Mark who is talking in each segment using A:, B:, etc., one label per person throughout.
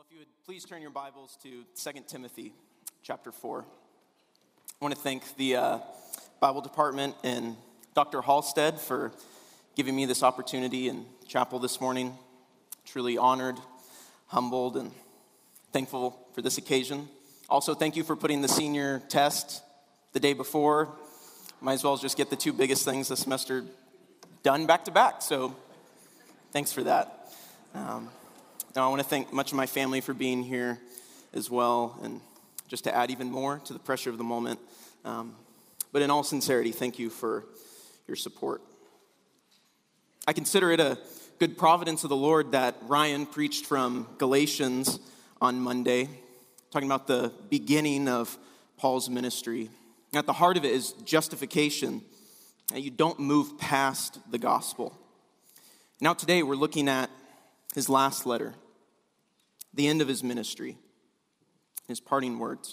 A: If you would please turn your Bibles to 2 Timothy chapter 4. I want to thank the Bible department and Dr. Halstead for giving me this opportunity in chapel this morning. Truly honored, humbled, and thankful for this occasion. Also, thank you for putting the senior test the day before. Might as well just get the two biggest things this semester done back to back. So thanks for that. Now, I want to thank much of my family for being here as well, and just to add even more to the pressure of the moment. But in all sincerity, thank you for your support. I consider it a good providence of the Lord that Ryan preached from Galatians on Monday, talking about the beginning of Paul's ministry. At the heart of it is justification. You don't move past the gospel. Now today we're looking at his last letter, the end of his ministry, his parting words.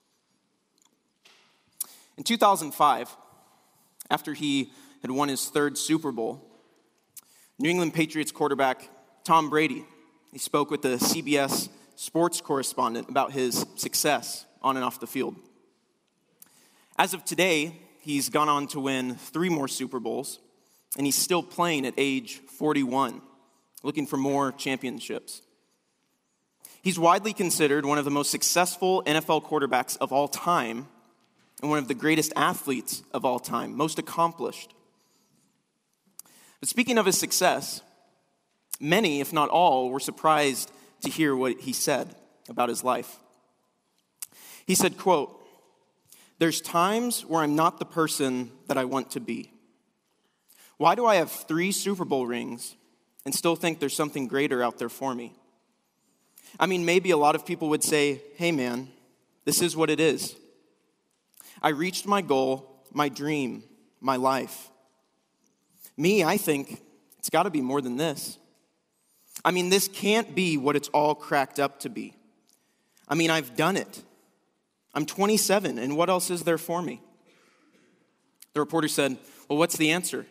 A: In 2005, after he had won his third Super Bowl, New England Patriots quarterback Tom Brady, he spoke with the CBS sports correspondent about his success on and off the field. As of today, he's gone on to win 3 more Super Bowls, and he's still playing at age 41, looking for more championships. He's widely considered one of the most successful NFL quarterbacks of all time and one of the greatest athletes of all time, most accomplished. But speaking of his success, many, if not all, were surprised to hear what he said about his life. He said, quote, "There's times where I'm not the person that I want to be. Why do I have 3 Super Bowl rings and still think there's something greater out there for me? I mean, maybe a lot of people would say, hey man, this is what it is. I reached my goal, my dream, my life. Me, I think it's got to be more than this. I mean, this can't be what it's all cracked up to be. I mean, I've done it. I'm 27, and what else is there for me?" The reporter said, "Well, what's the answer?"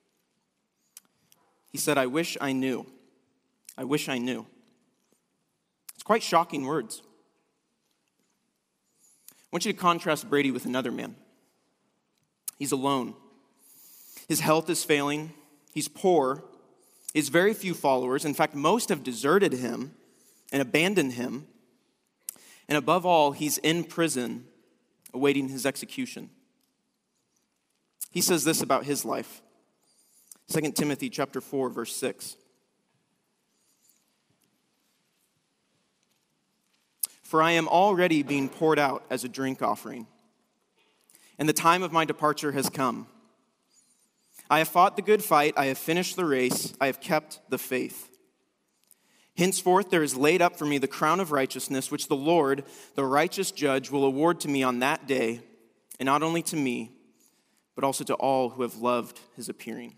A: He said, "I wish I knew. I wish I knew." It's quite shocking words. I want you to contrast Brady with another man. He's alone. His health is failing. He's poor. He has very few followers. In fact, most have deserted him and abandoned him. And above all, he's in prison awaiting his execution. He says this about his life. 2 Timothy chapter 4, verse 6. "For I am already being poured out as a drink offering, and the time of my departure has come. I have fought the good fight, I have finished the race, I have kept the faith. Henceforth there is laid up for me the crown of righteousness, which the Lord, the righteous judge, will award to me on that day, and not only to me, but also to all who have loved his appearing."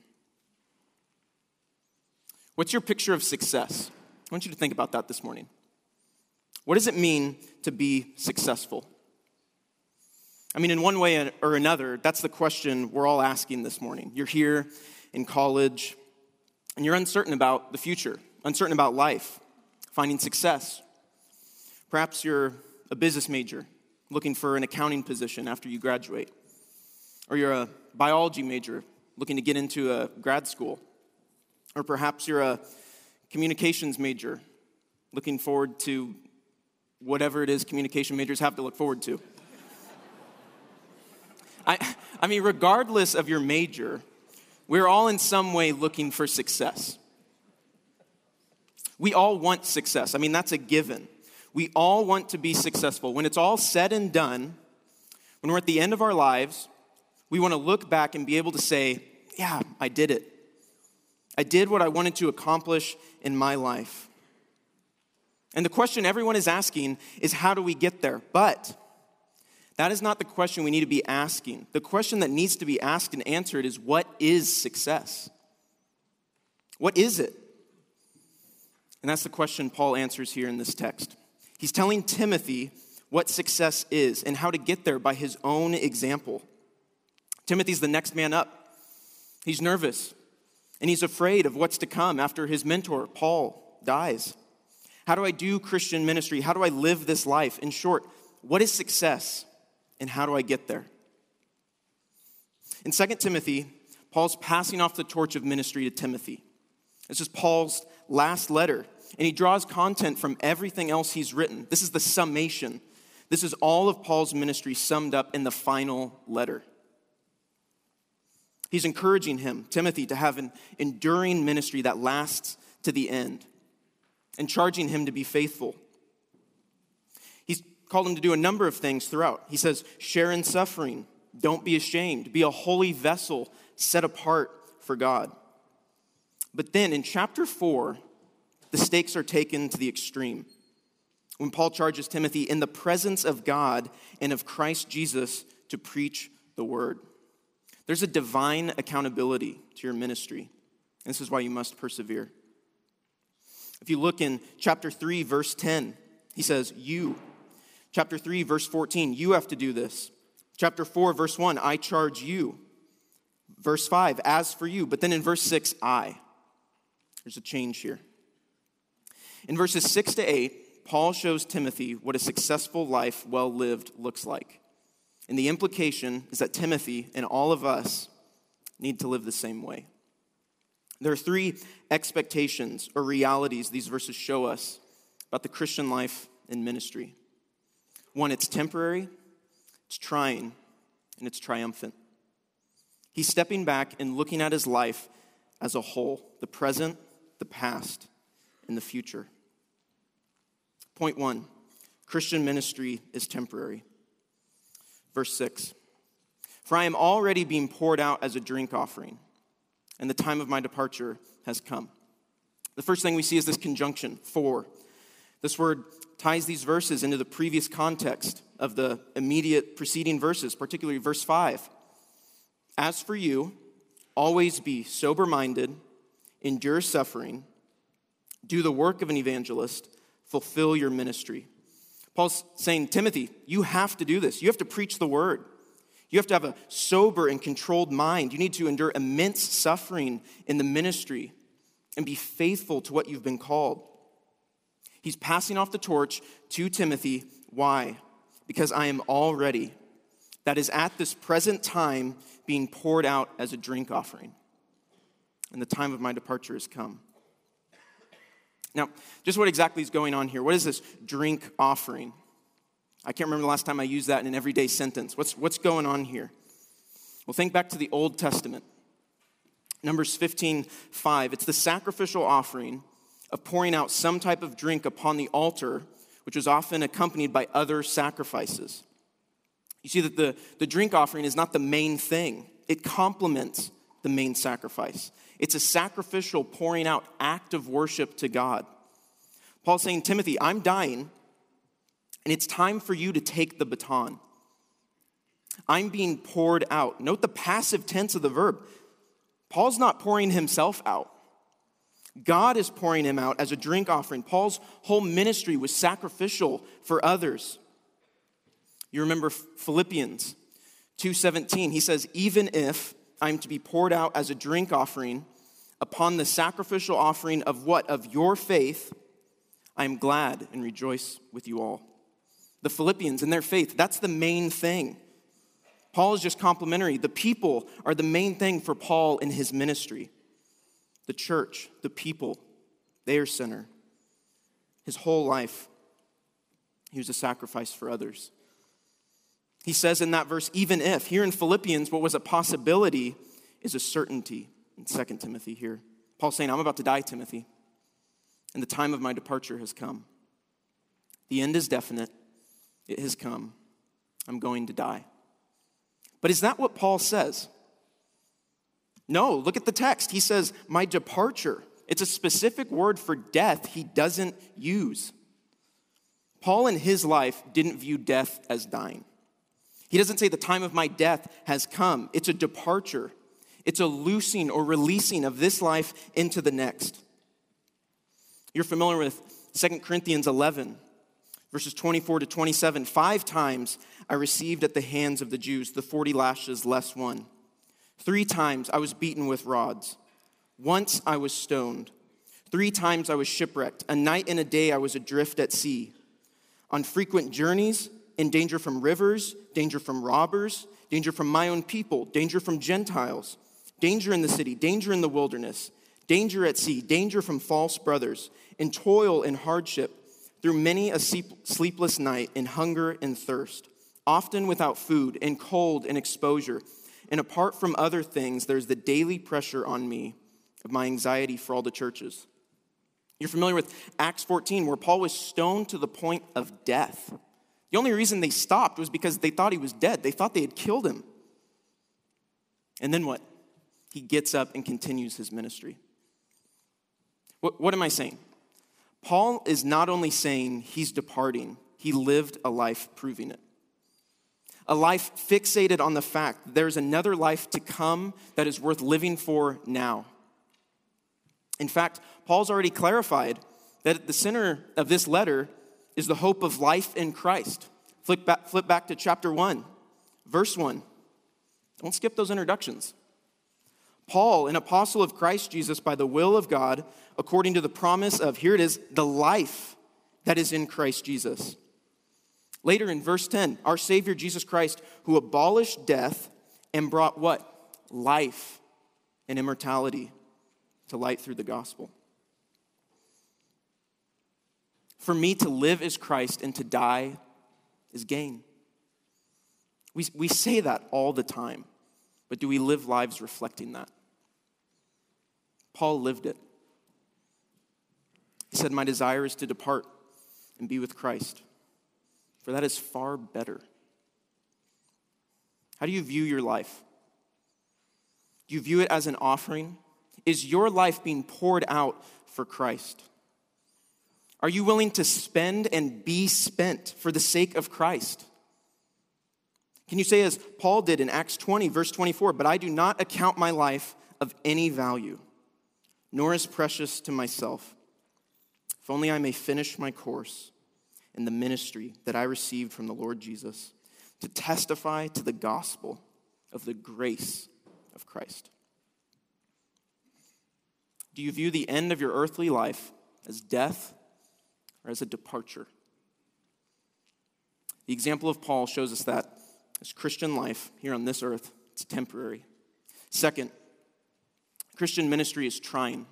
A: What's your picture of success? I want you to think about that this morning. What does it mean to be successful? I mean, in one way or another, that's the question we're all asking this morning. You're here in college, and you're uncertain about the future, uncertain about life, finding success. Perhaps you're a business major looking for an accounting position after you graduate. Or you're a biology major looking to get into a grad school. Or perhaps you're a communications major looking forward to whatever it is communication majors have to look forward to. I mean, regardless of your major, we're all in some way looking for success. We all want success. I mean, that's a given. We all want to be successful. When it's all said and done, when we're at the end of our lives, we want to look back and be able to say, yeah, I did it. I did what I wanted to accomplish in my life. And the question everyone is asking is, how do we get there? But that is not the question we need to be asking. The question that needs to be asked and answered is, what is success? What is it? And that's the question Paul answers here in this text. He's telling Timothy what success is and how to get there by his own example. Timothy's the next man up. He's nervous, and he's afraid of what's to come after his mentor, Paul, dies. How do I do Christian ministry? How do I live this life? In short, what is success and how do I get there? In 2 Timothy, Paul's passing off the torch of ministry to Timothy. This is Paul's last letter, and he draws content from everything else he's written. This is the summation. This is all of Paul's ministry summed up in the final letter. He's encouraging him, Timothy, to have an enduring ministry that lasts to the end and charging him to be faithful. He's called him to do a number of things throughout. He says, share in suffering, don't be ashamed, be a holy vessel set apart for God. But then in chapter 4, the stakes are taken to the extreme. When Paul charges Timothy in the presence of God and of Christ Jesus to preach the word. There's a divine accountability to your ministry. This is why you must persevere. If you look in chapter 3, verse 10, he says, you. Chapter 3, verse 14, you have to do this. Chapter 4, verse 1, I charge you. Verse 5, as for you. But then in verse 6, I. There's a change here. In verses 6 to 8, Paul shows Timothy what a successful life well lived looks like. And the implication is that Timothy and all of us need to live the same way. There are 3 expectations or realities these verses show us about the Christian life and ministry. 1, it's temporary, it's trying, and it's triumphant. He's stepping back and looking at his life as a whole, the present, the past, and the future. Point 1, Christian ministry is temporary. Verse 6, for I am already being poured out as a drink offering, and the time of my departure has come. The first thing we see is this conjunction, for. This word ties these verses into the previous context of the immediate preceding verses, particularly verse 5. As for you, always be sober-minded, endure suffering, do the work of an evangelist, fulfill your ministry. Paul's saying, Timothy, you have to do this. You have to preach the word. You have to have a sober and controlled mind. You need to endure immense suffering in the ministry and be faithful to what you've been called. He's passing off the torch to Timothy. Why? Because I am already, that is at this present time, being poured out as a drink offering. And the time of my departure has come. Now, just what exactly is going on here? What is this drink offering? I can't remember the last time I used that in an everyday sentence. What's going on here? Well, think back to the Old Testament. Numbers 15:5. It's the sacrificial offering of pouring out some type of drink upon the altar, which was often accompanied by other sacrifices. You see that the drink offering is not the main thing. It complements the main sacrifice. It's a sacrificial pouring out act of worship to God. Paul's saying, Timothy, I'm dying, and it's time for you to take the baton. I'm being poured out. Note the passive tense of the verb. Paul's not pouring himself out. God is pouring him out as a drink offering. Paul's whole ministry was sacrificial for others. You remember Philippians 2:17. He says, even if I'm to be poured out as a drink offering upon the sacrificial offering of what? Of your faith, I am glad and rejoice with you all. The Philippians and their faith, that's the main thing. Paul is just complimentary. The people are the main thing for Paul in his ministry. The church, the people, they are center. His whole life, he was a sacrifice for others. He says in that verse, even if, here in Philippians, what was a possibility is a certainty. In 2 Timothy here, Paul's saying, I'm about to die, Timothy, and the time of my departure has come. The end is definite. It has come. I'm going to die. But is that what Paul says? No, look at the text. He says, my departure. It's a specific word for death he doesn't use. Paul in his life didn't view death as dying. He doesn't say the time of my death has come. It's a departure. It's a loosing or releasing of this life into the next. You're familiar with 2 Corinthians 11, verses 24 to 27. 5 times I received at the hands of the Jews the 40 lashes less 1. 3 times I was beaten with rods. Once I was stoned. 3 times I was shipwrecked. A night and a day I was adrift at sea. On frequent journeys, in danger from rivers, danger from robbers, danger from my own people, danger from Gentiles, danger in the city, danger in the wilderness, danger at sea, danger from false brothers, in toil and hardship, through many a sleepless night, in hunger and thirst, often without food, in cold and exposure. And apart from other things, there's the daily pressure on me of my anxiety for all the churches. You're familiar with Acts 14, where Paul was stoned to the point of death. The only reason they stopped was because they thought he was dead. They thought they had killed him. And then what? He gets up and continues his ministry. What am I saying? Paul is not only saying he's departing, he lived a life proving it. A life fixated on the fact that there's another life to come that is worth living for now. In fact, Paul's already clarified that at the center of this letter is the hope of life in Christ. Flip back to chapter 1, verse 1. Don't skip those introductions. Paul, an apostle of Christ Jesus by the will of God, according to the promise of, here it is, the life that is in Christ Jesus. Later in verse 10, our Savior Jesus Christ, who abolished death and brought what? Life and immortality to light through the gospel. For me, to live is Christ and to die is gain. We say that all the time, but do we live lives reflecting that? Paul lived it. He said, my desire is to depart and be with Christ, for that is far better. How do you view your life? Do you view it as an offering? Is your life being poured out for Christ? Are you willing to spend and be spent for the sake of Christ? Can you say as Paul did in Acts 20, verse 24, but I do not account my life of any value, nor as precious to myself, if only I may finish my course in the ministry that I received from the Lord Jesus, to testify to the gospel of the grace of Christ. Do you view the end of your earthly life as death or as a departure? The example of Paul shows us that as Christian life here on this earth, it's temporary. Second, Christian ministry is trying.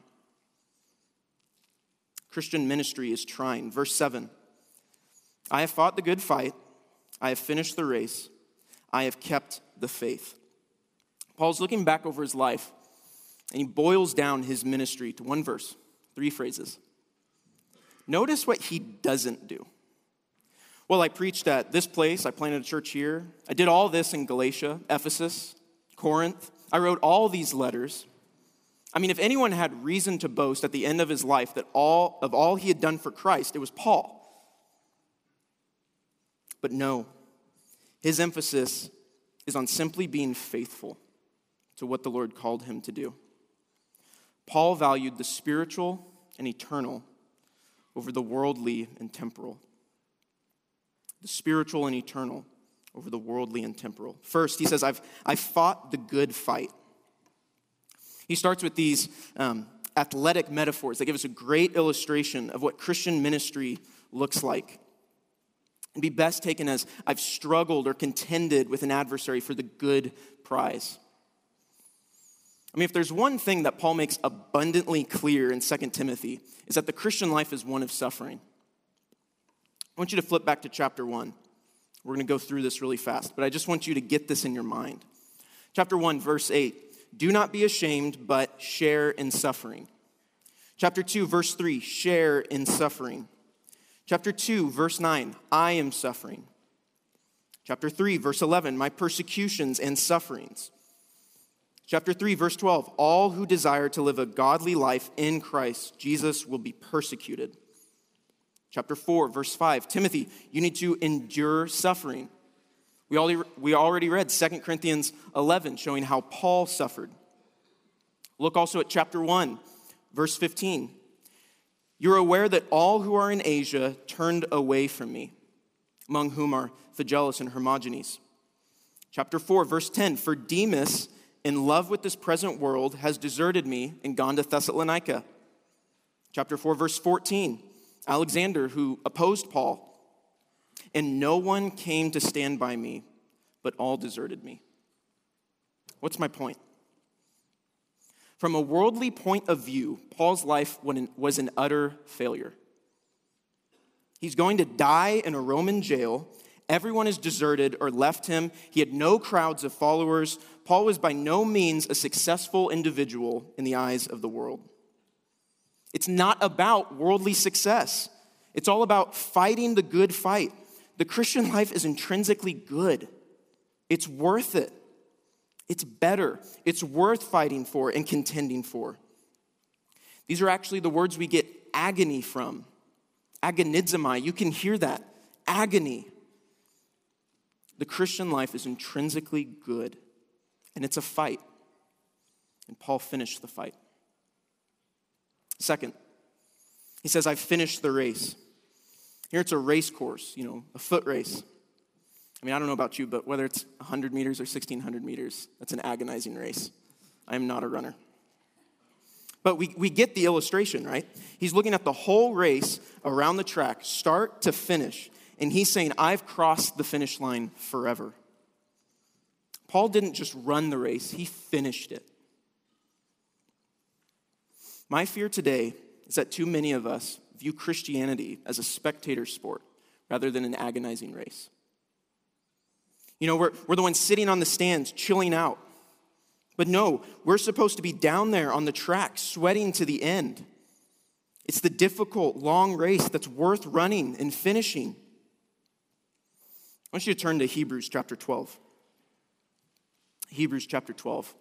A: Christian ministry is trying. Verse 7, I have fought the good fight. I have finished the race. I have kept the faith. Paul's looking back over his life, and he boils down his ministry to one verse, 3 phrases. Notice what he doesn't do. Well, I preached at this place. I planted a church here. I did all this in Galatia, Ephesus, Corinth. I wrote all these letters. I mean, if anyone had reason to boast at the end of his life that all he had done for Christ, it was Paul. But no, his emphasis is on simply being faithful to what the Lord called him to do. Paul valued the spiritual and eternal over the worldly and temporal. The spiritual and eternal over the worldly and temporal. First, he says, I've fought the good fight. He starts with these athletic metaphors that give us a great illustration of what Christian ministry looks like. It'd be best taken as, I've struggled or contended with an adversary for the good prize. I mean, if there's one thing that Paul makes abundantly clear in 2 Timothy, is that the Christian life is one of suffering. I want you to flip back to chapter 1. We're going to go through this really fast, but I just want you to get this in your mind. Chapter 1, verse 8, do not be ashamed, but share in suffering. Chapter 2, verse 3, share in suffering. Chapter 2, verse 9, I am suffering. Chapter 3, verse 11, my persecutions and sufferings. Chapter 3, verse 12, all who desire to live a godly life in Christ Jesus will be persecuted. Chapter 4, verse 5, Timothy, you need to endure suffering. We already read 2 Corinthians 11, showing how Paul suffered. Look also at chapter 1, verse 15. You're aware that all who are in Asia turned away from me, among whom are Phygelus and Hermogenes. Chapter 4, verse 10, for Demas, in love with this present world, has deserted me and gone to Thessalonica. Chapter 4, verse 14, Alexander, who opposed Paul, and no one came to stand by me, but all deserted me. What's my point? From a worldly point of view, Paul's life was an utter failure. He's going to die in a Roman jail. Everyone has deserted or left him. He had no crowds of followers. Paul was by no means a successful individual in the eyes of the world. It's not about worldly success. It's all about fighting the good fight. The Christian life is intrinsically good. It's worth it. It's better. It's worth fighting for and contending for. These are actually the words we get agony from. Agonizomai. You can hear that. Agony. The Christian life is intrinsically good, and it's a fight. And Paul finished the fight. Second, he says, I've finished the race. Here it's a race course, a foot race. I mean, I don't know about you, but whether it's 100 meters or 1,600 meters, that's an agonizing race. I am not a runner. But we get the illustration, right? He's looking at the whole race around the track, start to finish. And he's saying, I've crossed the finish line forever. Paul didn't just run the race, he finished it. My fear today is that too many of us view Christianity as a spectator sport rather than an agonizing race. We're the ones sitting on the stands, chilling out. But no, we're supposed to be down there on the track, sweating to the end. It's the difficult, long race that's worth running and finishing. I want you to turn to Hebrews chapter 12. Hebrews chapter 12.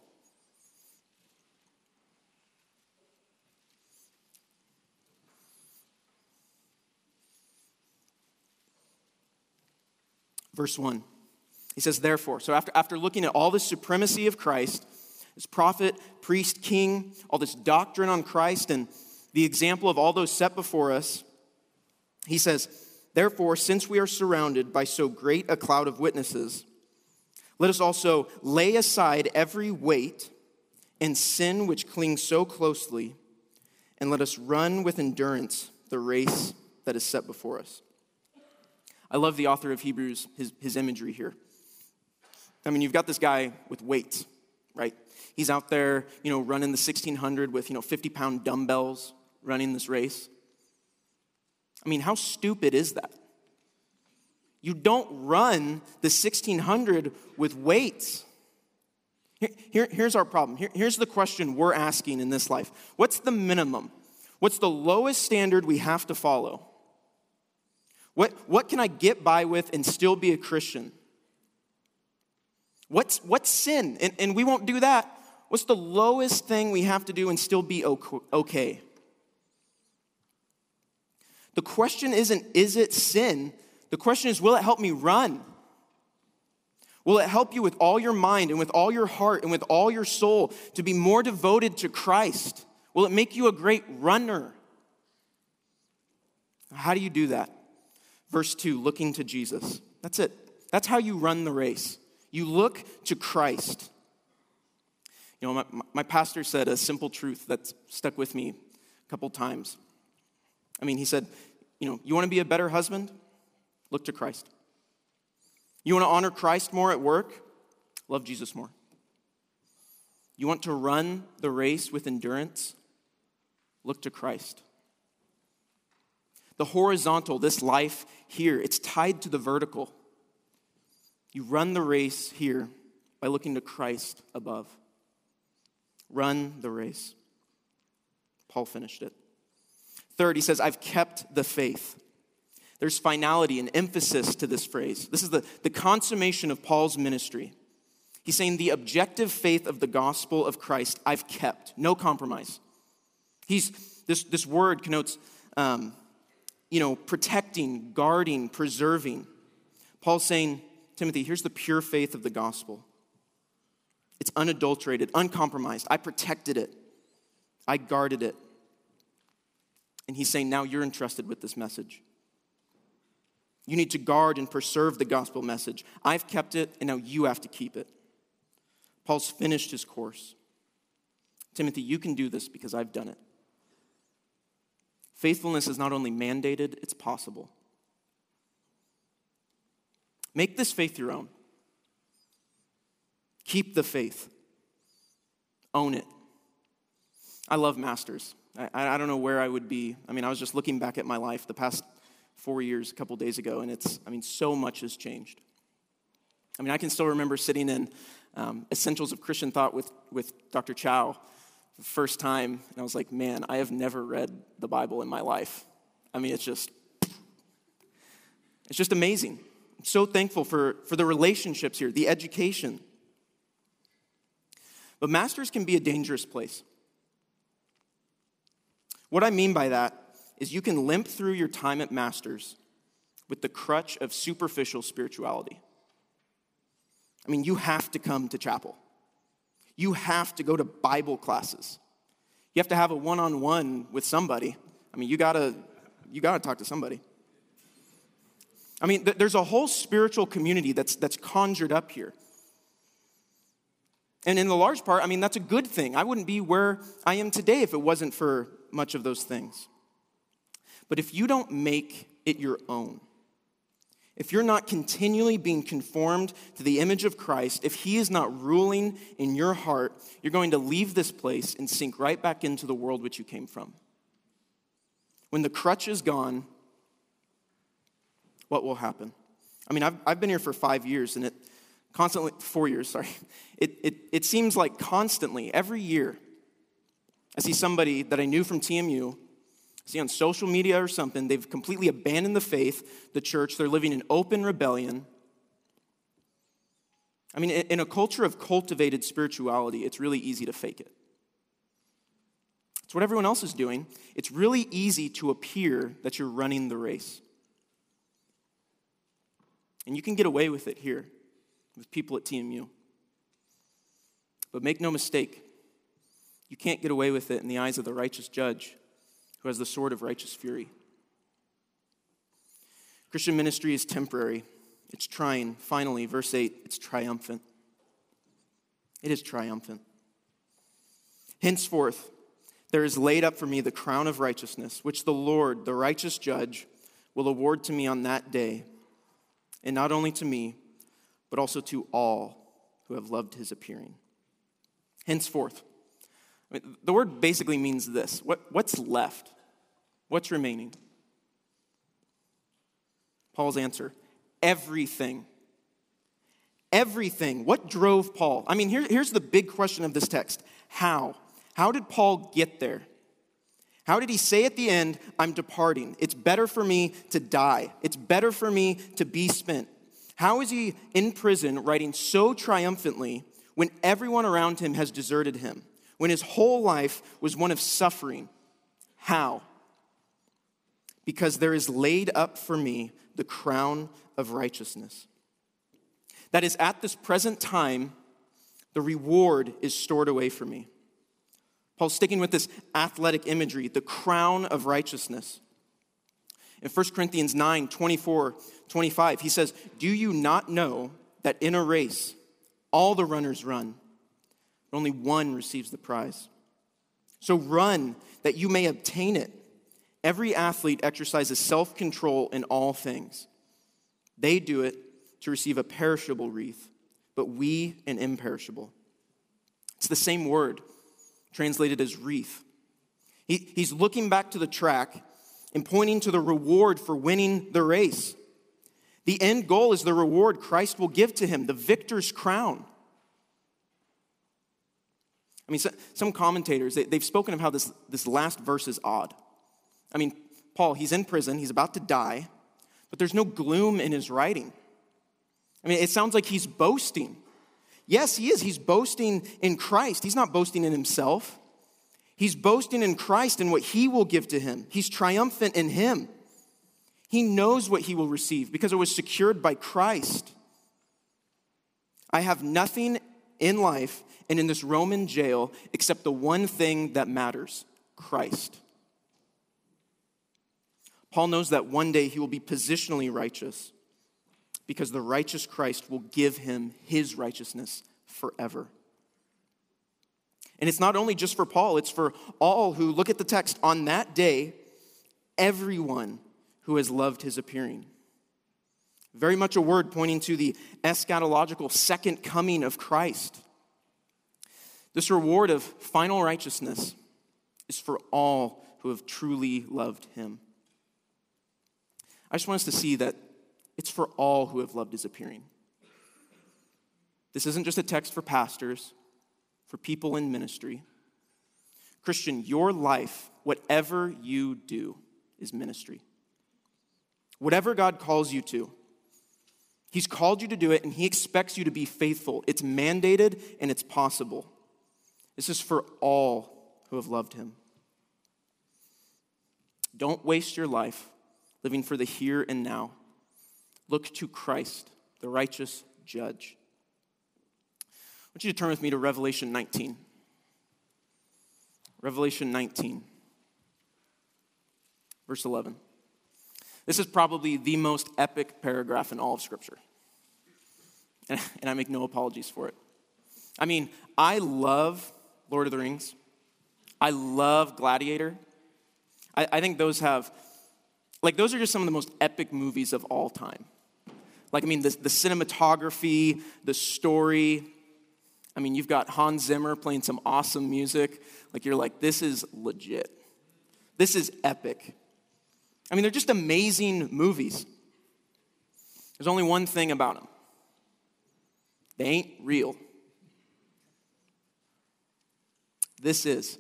A: Verse 1. He says, therefore, so after looking at all the supremacy of Christ, as prophet, priest, king, all this doctrine on Christ, and the example of all those set before us, he says, therefore, since we are surrounded by so great a cloud of witnesses, let us also lay aside every weight and sin which clings so closely, and let us run with endurance the race that is set before us. I love the author of Hebrews, his imagery here. I mean, you've got this guy with weights, right? He's out there, running the 1,600 with, 50-pound dumbbells, running this race. I mean, how stupid is that? You don't run the 1,600 with weights. Here's our problem. Here's the question we're asking in this life. What's the minimum? What's the lowest standard we have to follow? What can I get by with and still be a Christian? What's sin? And we won't do that. What's the lowest thing we have to do and still be okay? The question isn't, is it sin? The question is, will it help me run? Will it help you with all your mind and with all your heart and with all your soul to be more devoted to Christ? Will it make you a great runner? How do you do that? Verse 2, looking to Jesus. That's it. That's how you run the race. You look to Christ. My pastor said a simple truth that's stuck with me a couple times. He said, you want to be a better husband? Look to Christ. You want to honor Christ more at work? Love Jesus more. You want to run the race with endurance? Look to Christ. The horizontal, this life here, it's tied to the vertical. You run the race here by looking to Christ above. Run the race. Paul finished it. Third, he says, I've kept the faith. There's finality and emphasis to this phrase. This is the consummation of Paul's ministry. He's saying the objective faith of the gospel of Christ, I've kept. No compromise. This word connotes, protecting, guarding, preserving. Paul's saying, Timothy, here's the pure faith of the gospel. It's unadulterated, uncompromised. I protected it. I guarded it. And he's saying, now you're entrusted with this message. You need to guard and preserve the gospel message. I've kept it, and now you have to keep it. Paul's finished his course. Timothy, you can do this because I've done it. Faithfulness is not only mandated, it's possible. Make this faith your own. Keep the faith. Own it. I love Masters. I don't know where I would be. I was just looking back at my life the past 4 years, a couple days ago, and so much has changed. I can still remember sitting in Essentials of Christian Thought with Dr. Chow the first time, and I was like, man, I have never read the Bible in my life. It's just amazing. I'm so thankful for the relationships here, the education. But Masters can be a dangerous place. What I mean by that is you can limp through your time at Masters with the crutch of superficial spirituality. You have to come to chapel. You have to go to Bible classes. You have to have a one-on-one with somebody. You gotta talk to somebody. There's a whole spiritual community that's conjured up here. And in the large part, that's a good thing. I wouldn't be where I am today if it wasn't for much of those things. But if you don't make it your own, if you're not continually being conformed to the image of Christ, if he is not ruling in your heart, you're going to leave this place and sink right back into the world which you came from. When the crutch is gone, what will happen? I've been here for 5 years, and 4 years, sorry. It seems like constantly, every year, I see somebody that I knew from TMU, see on social media or something, they've completely abandoned the faith, the church, they're living in open rebellion. In a culture of cultivated spirituality, it's really easy to fake it. It's what everyone else is doing. It's really easy to appear that you're running the race. And you can get away with it here with people at TMU. But make no mistake, you can't get away with it in the eyes of the righteous judge who has the sword of righteous fury. Christian ministry is temporary. It's trying. Finally, verse 8, it's triumphant. It is triumphant. Henceforth, there is laid up for me the crown of righteousness, which the Lord, the righteous judge, will award to me on that day, and not only to me, but also to all who have loved his appearing. Henceforth. The word basically means this. What's left? What's remaining? Paul's answer, everything. Everything. What drove Paul? Here's the big question of this text. How? How did Paul get there? How did he say at the end, I'm departing? It's better for me to die. It's better for me to be spent. How is he in prison writing so triumphantly when everyone around him has deserted him? When his whole life was one of suffering? How? Because there is laid up for me the crown of righteousness. That is, at this present time, the reward is stored away for me. Paul's sticking with this athletic imagery, the crown of righteousness. In 1 Corinthians 9, 24, 25, he says, do you not know that in a race, all the runners run, but only one receives the prize? So run that you may obtain it. Every athlete exercises self-control in all things. They do it to receive a perishable wreath, but we an imperishable. It's the same word, translated as wreath. He's looking back to the track and pointing to the reward for winning the race. The end goal is the reward Christ will give to him, the victor's crown. Some commentators, they've spoken of how this last verse is odd. Paul, he's in prison, he's about to die, but there's no gloom in his writing. It sounds like he's boasting. Yes, he is. He's boasting in Christ. He's not boasting in himself. He's boasting in Christ and what he will give to him. He's triumphant in him. He knows what he will receive because it was secured by Christ. I have nothing in life and in this Roman jail except the one thing that matters, Christ. Paul knows that one day he will be positionally righteous because the righteous Christ will give him his righteousness forever. And it's not only just for Paul, it's for all who look at the text on that day everyone who has loved his appearing. Very much a word pointing to the eschatological second coming of Christ. This reward of final righteousness is for all who have truly loved him. I just want us to see that it's for all who have loved his appearing. This isn't just a text for pastors, for people in ministry. Christian, your life, whatever you do, is ministry. Whatever God calls you to, he's called you to do it, and he expects you to be faithful. It's mandated, and it's possible. This is for all who have loved him. Don't waste your life living for the here and now. Look to Christ, the righteous judge. I want you to turn with me to Revelation 19. Revelation 19, verse 11. This is probably the most epic paragraph in all of Scripture. And I make no apologies for it. I mean, I love Lord of the Rings. I love Gladiator. I think those are just some of the most epic movies of all time. The cinematography, the story. I mean, you've got Hans Zimmer playing some awesome music. You're like, this is legit. This is epic. I mean, they're just amazing movies. There's only one thing about them. They ain't real. This is.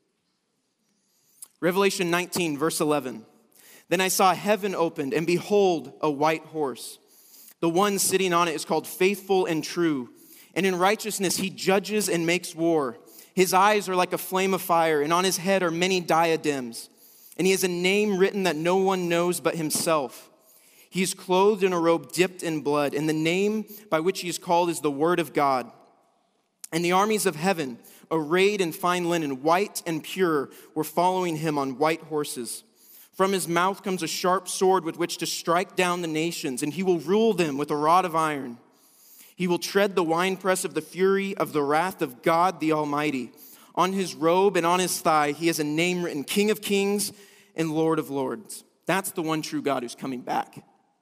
A: Revelation 19, verse 11. Then I saw heaven opened, and behold, a white horse. The one sitting on it is called Faithful and True, and in righteousness he judges and makes war. His eyes are like a flame of fire, and on his head are many diadems. And he has a name written that no one knows but himself. He is clothed in a robe dipped in blood, and the name by which he is called is the Word of God. And the armies of heaven, arrayed in fine linen, white and pure, were following him on white horses. From his mouth comes a sharp sword with which to strike down the nations, and he will rule them with a rod of iron. He will tread the winepress of the fury of the wrath of God the Almighty. On his robe and on his thigh, he has a name written, King of Kings and Lord of Lords. That's the one true God who's coming back.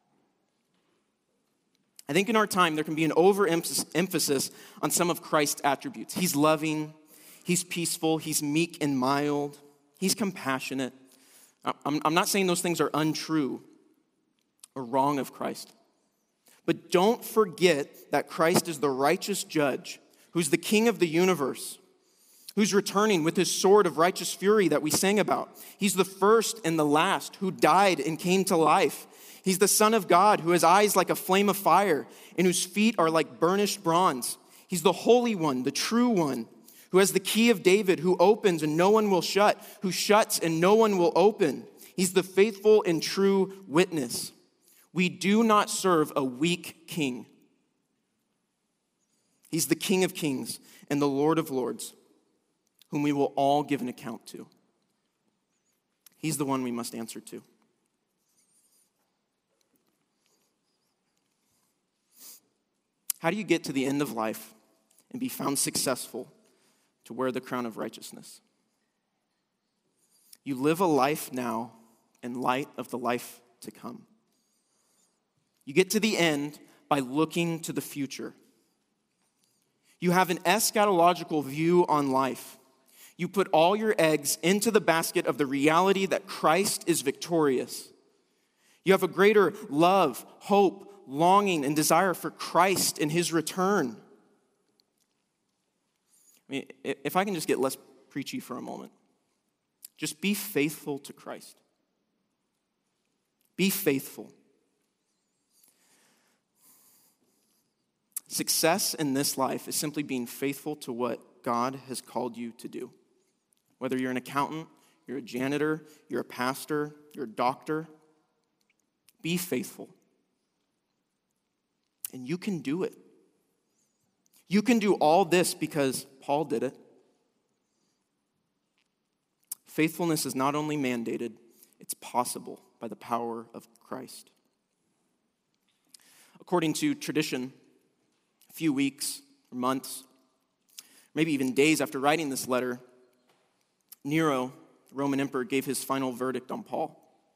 A: I think in our time, there can be an overemphasis on some of Christ's attributes. He's loving, he's peaceful, he's meek and mild, he's compassionate. I'm not saying those things are untrue or wrong of Christ. But don't forget that Christ is the righteous judge, who's the king of the universe, who's returning with his sword of righteous fury that we sang about. He's the first and the last who died and came to life. He's the Son of God who has eyes like a flame of fire and whose feet are like burnished bronze. He's the Holy One, the true one, who has the key of David, who opens and no one will shut, who shuts and no one will open. He's the faithful and true witness. We do not serve a weak king. He's the King of Kings and the Lord of Lords, whom we will all give an account to. He's the one we must answer to. How do you get to the end of life and be found successful to wear the crown of righteousness? You live a life now in light of the life to come. You get to the end by looking to the future. You have an eschatological view on life. You put all your eggs into the basket of the reality that Christ is victorious. You have a greater love, hope, longing, and desire for Christ and his return. I mean, if I can just get less preachy for a moment, just be faithful to Christ. Be faithful. Success in this life is simply being faithful to what God has called you to do. Whether you're an accountant, you're a janitor, you're a pastor, you're a doctor, be faithful. And you can do it. You can do all this because Paul did it. Faithfulness is not only mandated, it's possible by the power of Christ. According to tradition, a few weeks or months, maybe even days after writing this letter, Nero, the Roman emperor, gave his final verdict on Paul.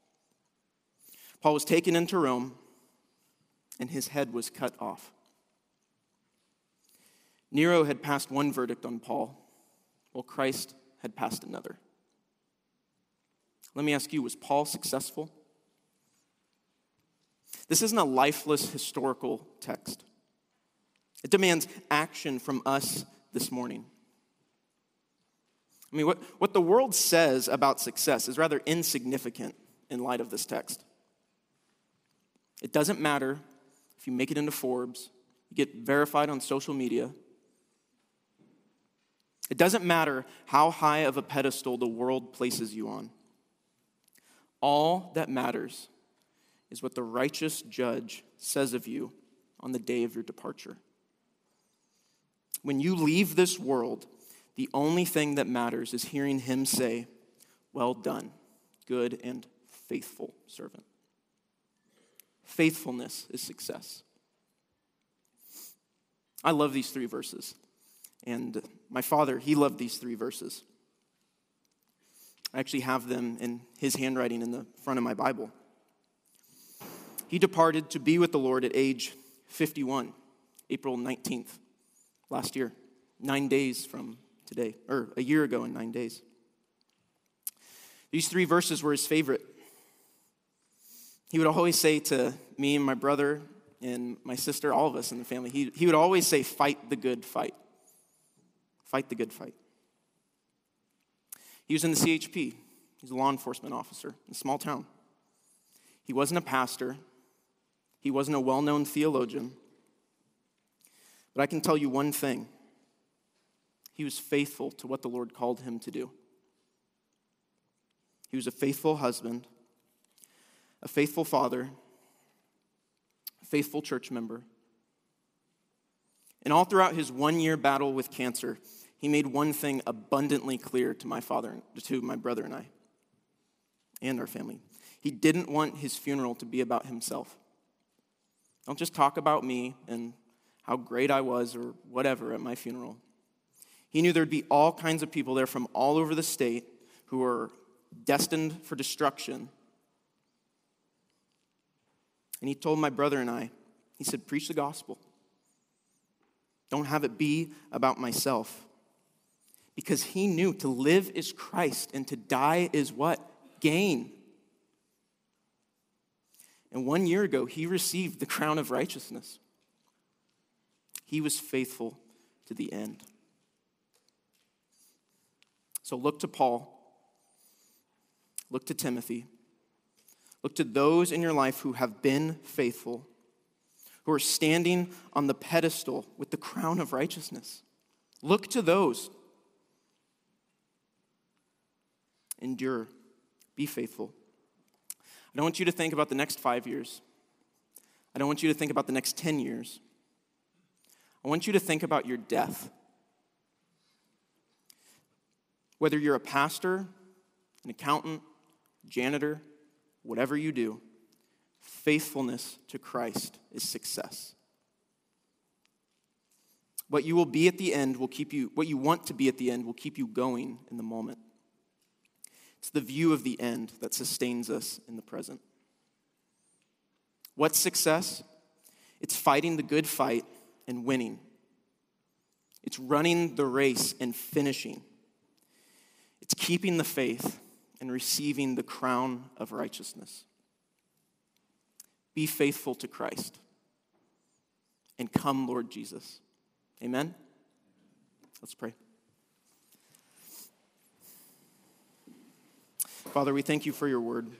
A: Paul was taken into Rome, and his head was cut off. Nero had passed one verdict on Paul, while Christ had passed another. Let me ask you, was Paul successful? This isn't a lifeless historical text. It demands action from us this morning. I mean, what the world says about success is rather insignificant in light of this text. It doesn't matter if you make it into Forbes, you get verified on social media. It doesn't matter how high of a pedestal the world places you on. All that matters is what the righteous judge says of you on the day of your departure. When you leave this world, the only thing that matters is hearing him say, "Well done, good and faithful servant." Faithfulness is success. I love these 3 verses. And my father, he loved these 3 verses. I actually have them in his handwriting in the front of my Bible. He departed to be with the Lord at age 51, April 19th, last year, 9 days from today, or a year ago in 9 days. These 3 verses were his favorite. He would always say to me and my brother and my sister, all of us in the family, he would always say, "Fight the good fight. Fight the good fight." He was in the CHP. He's a law enforcement officer in a small town. He wasn't a pastor. He wasn't a well-known theologian. But I can tell you one thing. He was faithful to what the Lord called him to do. He was a faithful husband, a faithful father, a faithful church member. And all throughout his 1-year battle with cancer, he made one thing abundantly clear to my brother and I, and our family. He didn't want his funeral to be about himself. Don't just talk about me and how great I was or whatever at my funeral. He knew there'd be all kinds of people there from all over the state who were destined for destruction. And he told my brother and I, he said, "Preach the gospel. Don't have it be about myself." Because he knew to live is Christ and to die is what? Gain. And 1 year ago, he received the crown of righteousness. He was faithful to the end. So look to Paul. Look to Timothy. Look to those in your life who have been faithful, who are standing on the pedestal with the crown of righteousness. Look to those. Endure. Be faithful. I don't want you to think about the next 5 years. I don't want you to think about the next 10 years. I want you to think about your death. Whether you're a pastor, an accountant, janitor, whatever you do, faithfulness to Christ is success. What you will be at the end will keep you, what you want to be at the end will keep you going in the moment. It's the view of the end that sustains us in the present. What's success? It's fighting the good fight and winning. It's running the race and finishing. It's keeping the faith and receiving the crown of righteousness. Be faithful to Christ. And come, Lord Jesus. Amen? Let's pray. Father, we thank you for your word.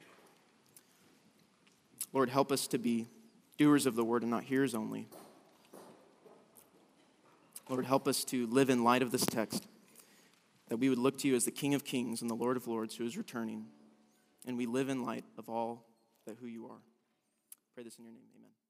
A: Lord, help us to be doers of the word and not hearers only. Lord, help us to live in light of this text, that we would look to you as the King of Kings and the Lord of Lords who is returning, and we live in light of all that who you are. Pray this in your name. Amen.